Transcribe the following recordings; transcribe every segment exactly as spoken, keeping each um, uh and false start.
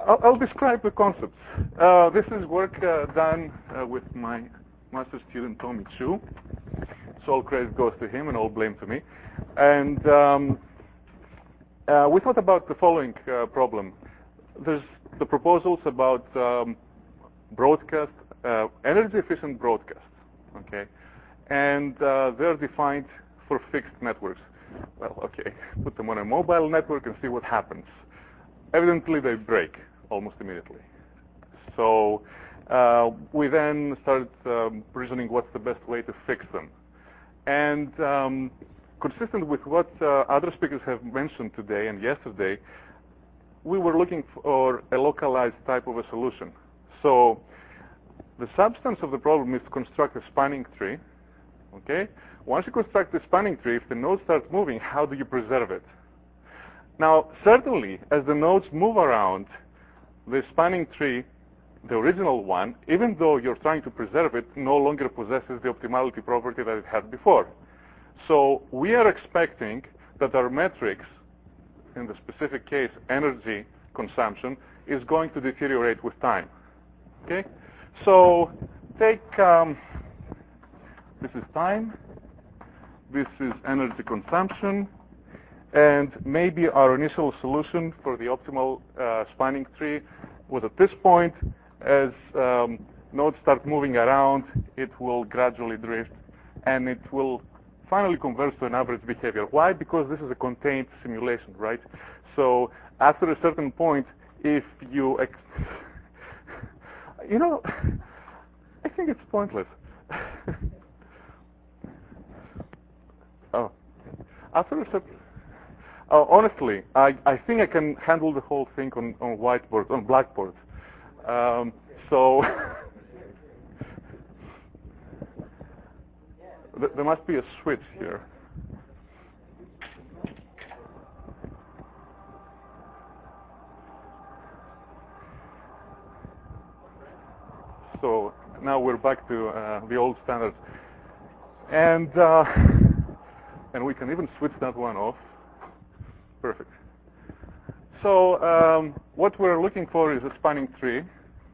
I'll, I'll describe the concepts. Uh, this is work uh, done uh, with my master student, Tommy Chu. So all credit goes to him and all blame to me. And um, uh, we thought about the following uh, problem. There's the proposals about um, broadcast, uh, energy-efficient broadcast, okay? And uh, they're defined for fixed networks. Well, okay, put them on a mobile network and see what happens. Evidently, they break almost immediately. So uh, we then started um, reasoning what's the best way to fix them. And um, consistent with what uh, other speakers have mentioned today and yesterday, we were looking for a localized type of a solution. So the substance of the problem is to construct a spanning tree. Okay? Once you construct the spanning tree, if the nodes start moving, how do you preserve it? Now, certainly, as the nodes move around, the spanning tree, the original one, even though you're trying to preserve it, no longer possesses the optimality property that it had before. So we are expecting that our metrics, in the specific case, energy consumption, is going to deteriorate with time. Okay? So take, um, this is time, this is energy consumption, and maybe our initial solution for the optimal uh, spanning tree was at this point. As um, nodes start moving around, it will gradually drift, and it will finally converge to an average behavior. Why? Because this is a contained simulation, right? So after a certain point, if you, ex you know, I think it's pointless. oh, after a certain, oh, honestly, I, I think I can handle the whole thing on, on whiteboard, on blackboard. Um, so th there must be a switch here. So now we're back to uh, the old standards, and uh, and we can even switch that one off. Perfect. So um, what we're looking for is a spanning tree.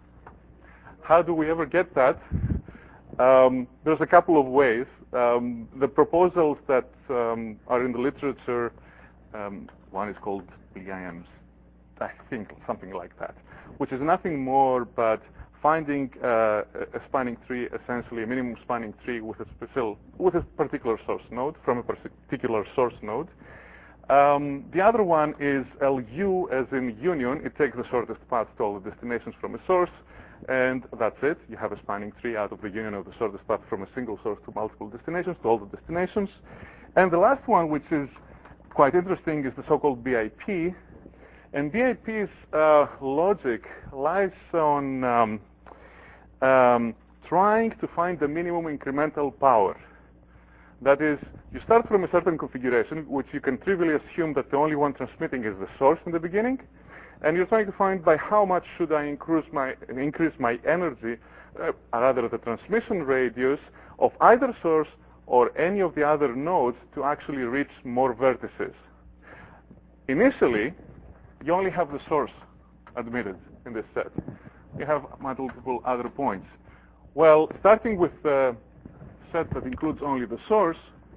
How do we ever get that? Um, there's a couple of ways. Um, the proposals that um, are in the literature, um, one is called B I M S, I think something like that, which is nothing more but finding uh, a spanning tree, essentially a minimum spanning tree with a special, with a particular source node from a particular source node. Um, the other one is L U, as in union. It takes the shortest path to all the destinations from a source, and that's it. You have a spanning tree out of the union of the shortest path from a single source to multiple destinations, to all the destinations. And the last one, which is quite interesting, is the so-called B I P. And B I P's uh, logic lies on um, um, trying to find the minimum incremental power. That is, you start from a certain configuration, which you can trivially assume that the only one transmitting is the source in the beginning, and you're trying to find by how much should I increase my, increase my energy, uh, rather the transmission radius of either source or any of the other nodes to actually reach more vertices. Initially, you only have the source admitted in this set. You have multiple other points. Well, starting with the set that includes only the source,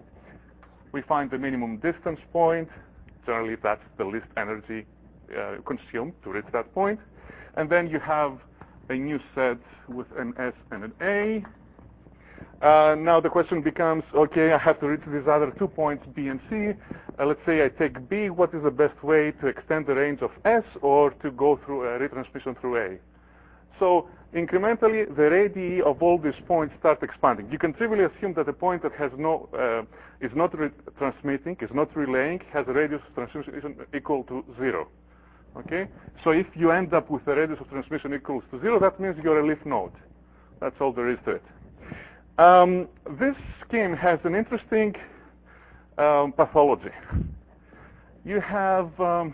we find the minimum distance point. Generally, that's the least energy uh, consumed to reach that point. And then you have a new set with an S and an A. Uh, now the question becomes, okay, I have to reach these other two points, B and C. Uh, let's say I take B. What is the best way to extend the range of S or to go through a retransmission through A? So incrementally, the radii of all these points start expanding. You can trivially assume that a point that has no, uh, is not transmitting, is not relaying, has a radius of transmission equal to zero. Okay? So if you end up with a radius of transmission equals to zero, that means you're a leaf node. That's all there is to it. Um, this scheme has an interesting um, pathology. You have, um,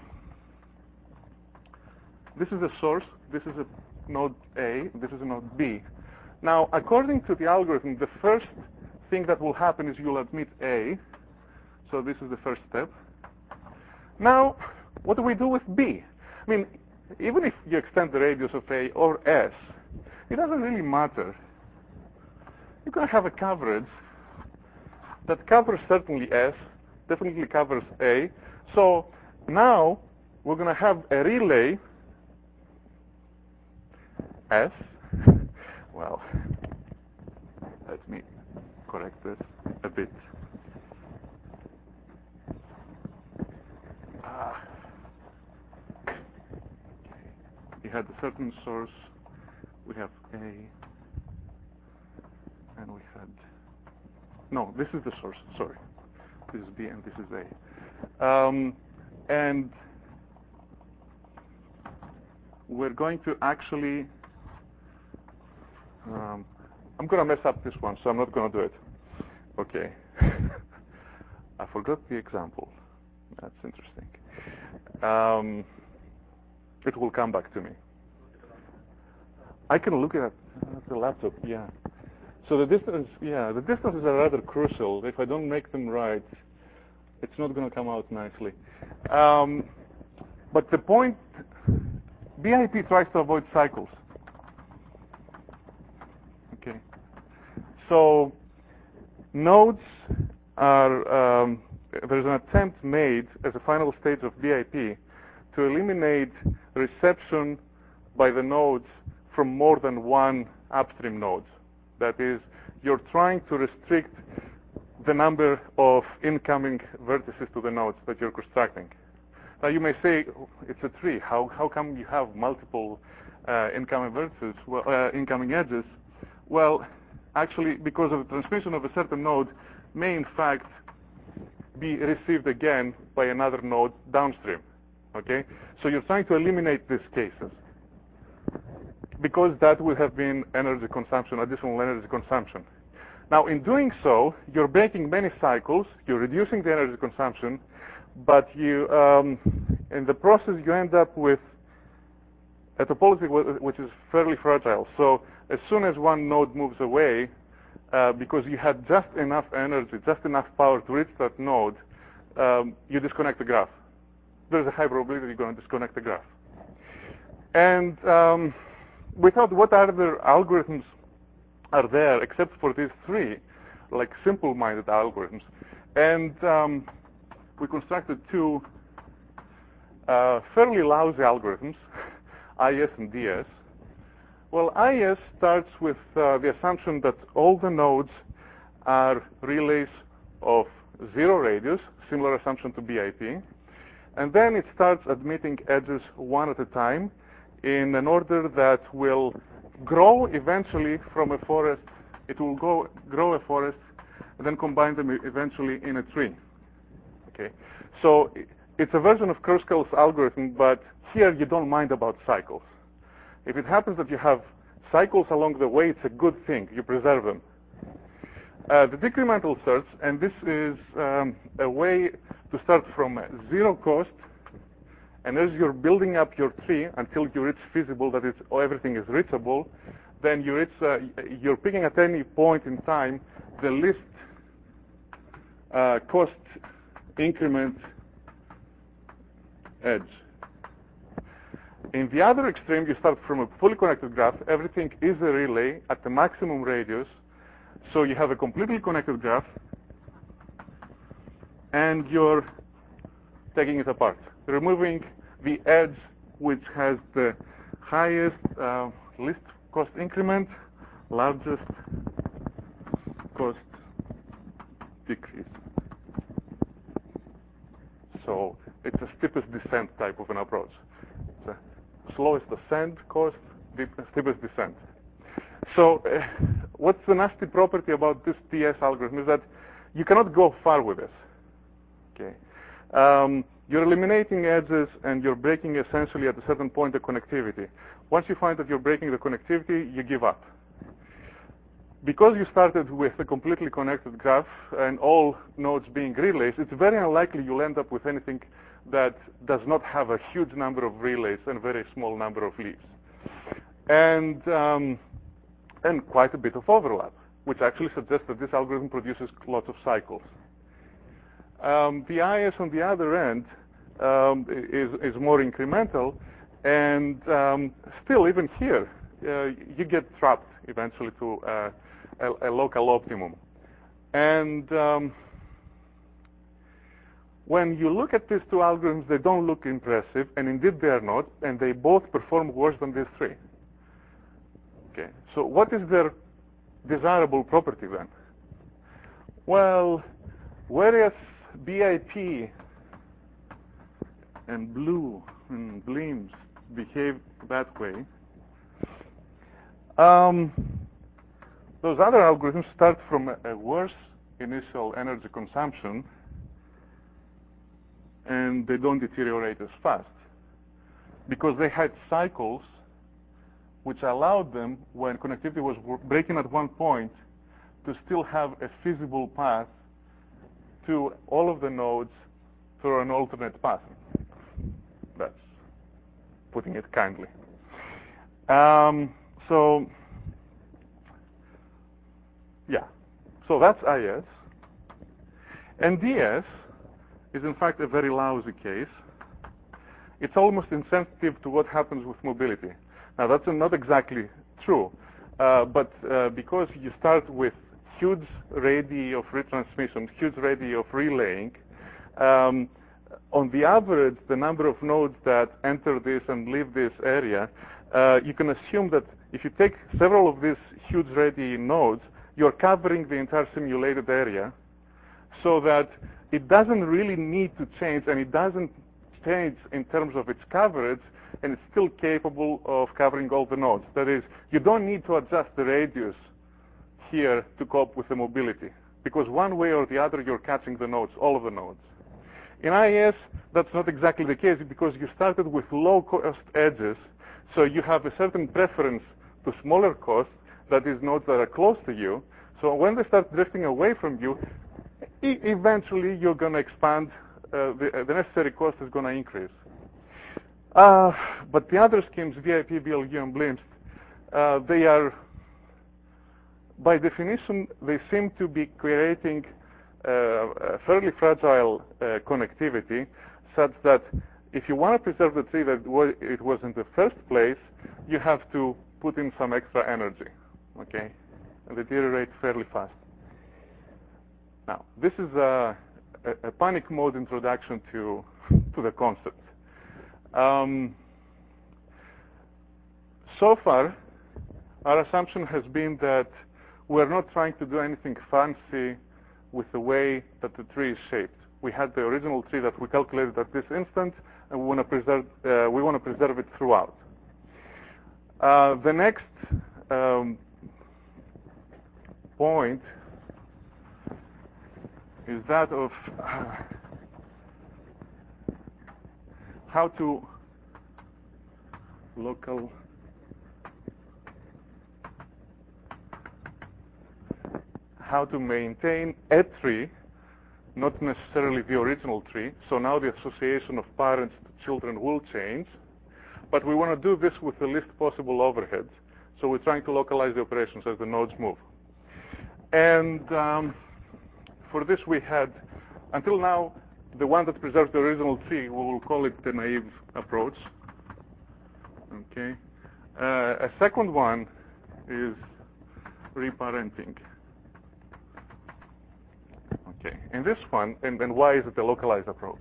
this is a source, this is a node A, this is a node B. Now, according to the algorithm, the first thing that will happen is you'll admit A. So this is the first step. Now, what do we do with B? I mean, even if you extend the radius of A or S, it doesn't really matter. You're going to have a coverage that covers certainly S, definitely covers A. So now we're going to have a relay S. Well, let me correct this a bit. Ah. We had a certain source. We have A, and we had, no, this is the source, sorry. This is B and this is A. Um, and we're going to actually, um, I'm going to mess up this one, so I'm not going to do it. Okay. I forgot the example. That's interesting. Um, it will come back to me. I can look at the laptop, yeah. So the distance, yeah, the distances are rather crucial. If I don't make them right, it's not going to come out nicely. Um, but the point, B I P tries to avoid cycles. Okay. So nodes are, um, there's an attempt made as a final stage of B I P to eliminate reception by the nodes from more than one upstream node. That is, you're trying to restrict the number of incoming vertices to the nodes that you're constructing. Now you may say, it's a tree. How, how come you have multiple uh, incoming vertices, well, uh, incoming edges? Well, actually, because of the transmission of a certain node may in fact be received again by another node downstream. Okay? So you're trying to eliminate these cases, because that would have been energy consumption, additional energy consumption. Now, in doing so, you're breaking many cycles, you're reducing the energy consumption, but you, um, in the process, you end up with a topology which is fairly fragile. So as soon as one node moves away, uh, because you had just enough energy, just enough power to reach that node, um, you disconnect the graph. There's a high probability you're going to disconnect the graph. And um, we thought, what other algorithms are there except for these three, like simple-minded algorithms? And um, we constructed two uh, fairly lousy algorithms, I S and D S. Well, I S starts with uh, the assumption that all the nodes are relays of zero radius, similar assumption to B I P. And then it starts admitting edges one at a time in an order that will grow eventually from a forest. It will go, grow a forest and then combine them eventually in a tree. Okay, so it's a version of Kruskal's algorithm, but here you don't mind about cycles. If it happens that you have cycles along the way, it's a good thing. You preserve them. Uh, the decremental search, and this is um, a way to start from zero cost, and as you're building up your tree until you reach feasible, that it's, oh, everything is reachable, then you reach, uh, you're picking at any point in time the least uh, cost increment edge. In the other extreme, you start from a fully connected graph. Everything is a relay at the maximum radius. So you have a completely connected graph, and you're taking it apart, removing the edge which has the highest uh, least cost increment, largest cost decrease. So it's a steepest descent type of an approach. It's a slowest ascent cost, steepest descent. So uh, what's the nasty property about this T S algorithm is that you cannot go far with this. Okay, um, you're eliminating edges and you're breaking essentially at a certain point the connectivity. Once you find that you're breaking the connectivity, you give up. Because you started with a completely connected graph and all nodes being relays, it's very unlikely you'll end up with anything that does not have a huge number of relays and a very small number of leaves. And um, and quite a bit of overlap, which actually suggests that this algorithm produces lots of cycles. Um, the I S on the other end um, is, is more incremental, And um, still, even here, uh, you get trapped eventually to uh, a, a local optimum. And um, when you look at these two algorithms, they don't look impressive, and indeed they are not, and they both perform worse than these three. Okay, so what is their desirable property then? Well, whereas B I P and BLEU and BLEMS behave that way, um, those other algorithms start from a, a worse initial energy consumption, and they don't deteriorate as fast because they had cycles which allowed them, when connectivity was breaking at one point, to still have a feasible path to all of the nodes through an alternate path. That's putting it kindly. Um, so, yeah. So that's I S. And D S is, in fact, a very lousy case. It's almost insensitive to what happens with mobility. Now, that's not exactly true. Uh, but uh, because you start with huge radii of retransmission, huge radii of relaying, um, on the average, the number of nodes that enter this and leave this area, uh, you can assume that if you take several of these huge radii nodes, you're covering the entire simulated area, so that it doesn't really need to change, and it doesn't change in terms of its coverage, and it's still capable of covering all the nodes. That is, you don't need to adjust the radius here to cope with the mobility, because one way or the other, you're catching the nodes, all of the nodes. In I S, that's not exactly the case, because you started with low-cost edges, so you have a certain preference to smaller cost, that is, nodes that are close to you. So when they start drifting away from you, e eventually you're going to expand, uh, the, uh, the necessary cost is going to increase. Uh, but the other schemes, V I P, B L U, and BLEMS, uh, they are, by definition, they seem to be creating uh, a fairly fragile uh, connectivity, such that if you want to preserve the tree that it was in the first place, you have to put in some extra energy, okay, and deteriorate fairly fast. Now, this is a, a, a panic mode introduction to, to the concept. Um, so far, our assumption has been that we're not trying to do anything fancy with the way that the tree is shaped. We had the original tree that we calculated at this instant, and we want to preserve, uh, we want to preserve it throughout. Uh, the next um, point is that of uh, how to local how to maintain a tree, not necessarily the original tree. So now the association of parents to children will change, but we want to do this with the least possible overhead. So we're trying to localize the operations as the nodes move. And um, for this we had, until now, the one that preserves the original tree, we will call it the naive approach. Okay. Uh, a second one is reparenting. Okay. In this one, and, and why is it a localized approach?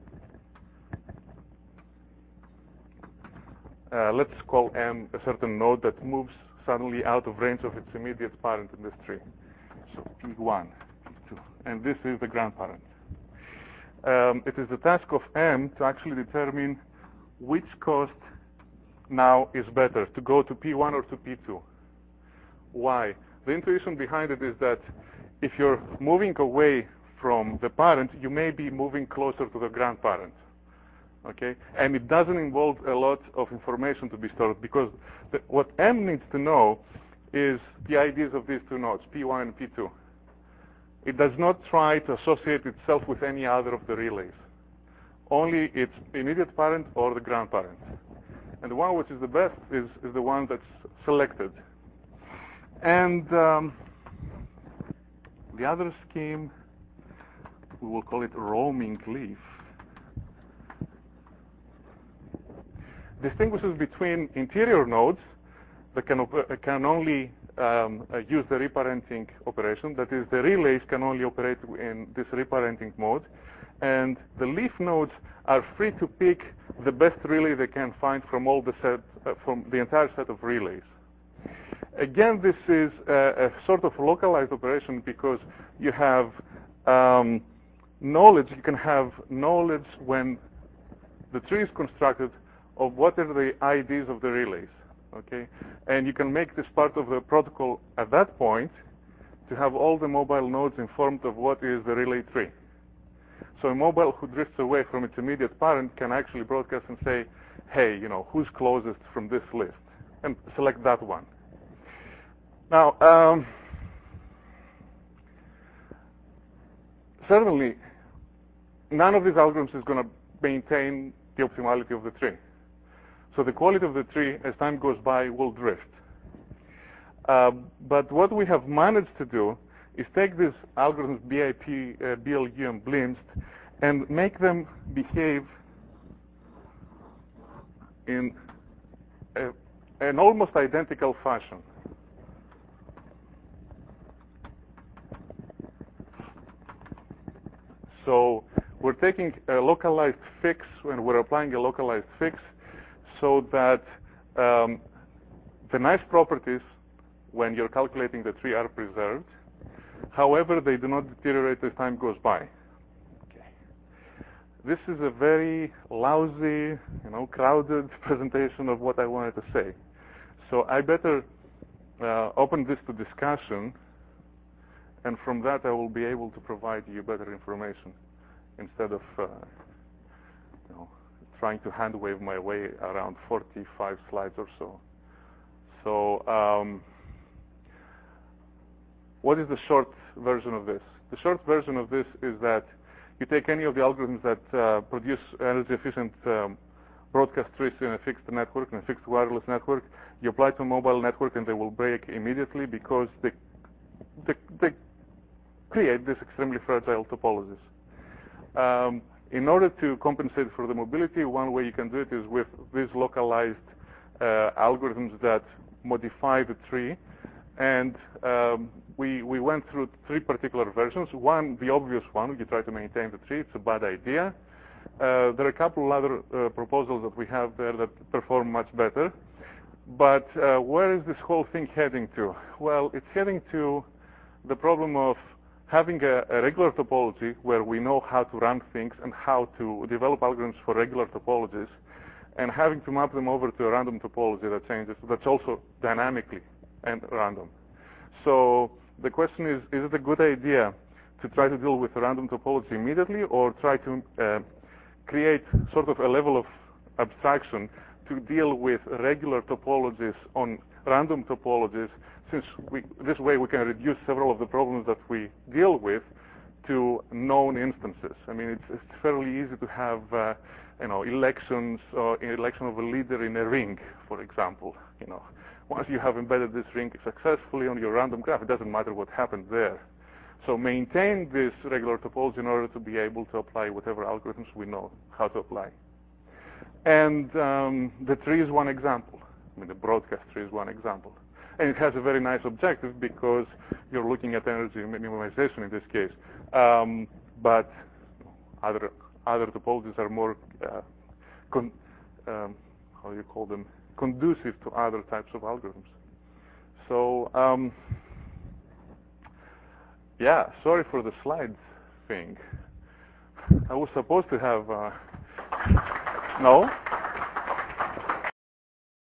Uh, let's call M a certain node that moves suddenly out of range of its immediate parent in this tree. So P one, P two, and this is the grandparent. Um, it is the task of M to actually determine which cost now is better, to go to P one or to P two. Why? The intuition behind it is that if you're moving away from the parent, you may be moving closer to the grandparent. Okay? And it doesn't involve a lot of information to be stored, because the, what M needs to know is the I Ds of these two nodes, P one and P two. It does not try to associate itself with any other of the relays, only its immediate parent or the grandparent. And the one which is the best is, is the one that's selected. And um, the other scheme, we will call it roaming leaf. distinguishes between interior nodes that can, can only um, uh, use the reparenting operation. That is, the relays can only operate in this reparenting mode. And the leaf nodes are free to pick the best relay they can find from all the set, uh, from the entire set of relays. Again, this is a, a sort of localized operation because you have um, knowledge. You can have knowledge when the tree is constructed of what are the I Ds of the relays, okay? And you can make this part of the protocol at that point to have all the mobile nodes informed of what is the relay tree. So a mobile who drifts away from its immediate parent can actually broadcast and say, hey, you know, who's closest from this list? And select that one. Now, um, certainly, none of these algorithms is going to maintain the optimality of the tree. So the quality of the tree, as time goes by, will drift. Uh, but what we have managed to do is take these algorithms, B I P, uh, B L U, and BLIMST, and make them behave in a, an almost identical fashion. So we're taking a localized fix, and we're applying a localized fix so that um, the nice properties, when you're calculating the tree, are preserved. However, they do not deteriorate as time goes by. Okay. This is a very lousy, you know, crowded presentation of what I wanted to say. So I better uh, open this to discussion, and from that I will be able to provide you better information instead of uh, you know, trying to hand wave my way around forty-five slides or so. So um, what is the short version of this? The short version of this is that you take any of the algorithms that uh, produce energy-efficient um, broadcast trees in a fixed network, in a fixed wireless network, you apply to a mobile network, and they will break immediately because they, they, they create these extremely fragile topologies. Um, in order to compensate for the mobility, one way you can do it is with these localized uh, algorithms that modify the tree. And um, we, we went through three particular versions. One, the obvious one, you try to maintain the tree. It's a bad idea. Uh, there are a couple other uh, proposals that we have there that perform much better. But uh, where is this whole thing heading to? Well, it's heading to the problem of having a, a regular topology where we know how to run things and how to develop algorithms for regular topologies, and having to map them over to a random topology that changes, that's also dynamically and random. So the question is, is it a good idea to try to deal with a random topology immediately, or try to uh, create sort of a level of abstraction to deal with regular topologies on random topologies, since we, this way we can reduce several of the problems that we deal with to known instances. I mean, it's, it's fairly easy to have uh, you know, elections, or election of a leader in a ring, for example. You know, once you have embedded this ring successfully on your random graph, it doesn't matter what happened there. So maintain this regular topology in order to be able to apply whatever algorithms we know how to apply. And um, the tree is one example. I mean, the broadcast tree is one example. And it has a very nice objective because you're looking at energy minimization in this case. Um, but other other topologies are more, uh, con um, how do you call them, conducive to other types of algorithms. So, um, yeah, sorry for the slides thing. I was supposed to have, uh, no?